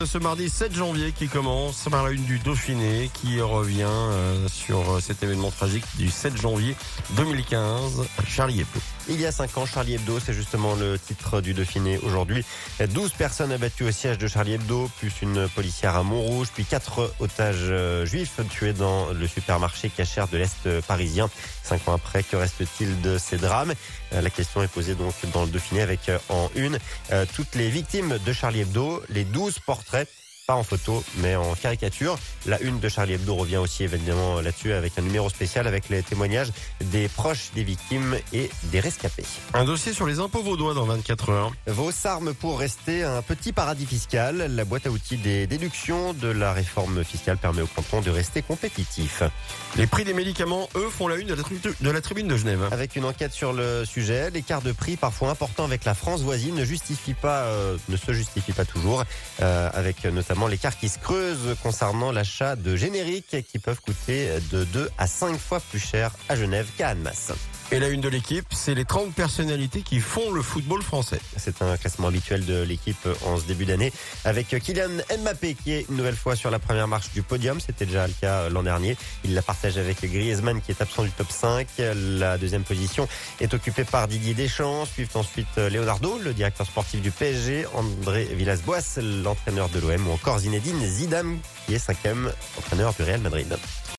Ce mardi 7 janvier qui commence par la une du Dauphiné qui revient sur cet événement tragique du 7 janvier 2015, Charlie Hebdo. Il y a 5 ans, Charlie Hebdo, c'est justement le titre du Dauphiné aujourd'hui. 12 personnes abattues au siège de Charlie Hebdo, plus une policière à Montrouge, puis 4 otages juifs tués dans le supermarché Cachère de l'Est parisien. 5 ans après, que reste-t-il de ces drames? La question est posée donc dans le Dauphiné avec en une toutes les victimes de Charlie Hebdo, les 12 portraits. Pas en photo, mais en caricature. La une de Charlie Hebdo revient aussi évidemment là-dessus avec un numéro spécial avec les témoignages des proches des victimes et des rescapés. Un dossier sur les impôts vaudois dans 24 heures. Vos armes pour rester un petit paradis fiscal. La boîte à outils des déductions de la réforme fiscale permet au canton de rester compétitif. Les prix des médicaments, eux, font la une de la tribune de Genève. Avec une enquête sur le sujet, l'écart de prix parfois important avec la France voisine ne se justifie pas toujours, avec notamment l'écart qui se creuse concernant l'achat de génériques qui peuvent coûter de 2 à 5 fois plus cher à Genève qu'à Annemasse. Et la une de l'équipe, c'est les 30 personnalités qui font le football français. C'est un classement habituel de l'équipe en ce début d'année avec Kylian Mbappé qui est une nouvelle fois sur la première marche du podium. C'était déjà le cas l'an dernier. Il la partage avec Griezmann qui est absent du top 5. La deuxième position est occupée par Didier Deschamps. Suivent ensuite Leonardo, le directeur sportif du PSG, André Villas-Boas, l'entraîneur de l'OM ou encore Zinedine Zidane qui est 5e entraîneur du Real Madrid.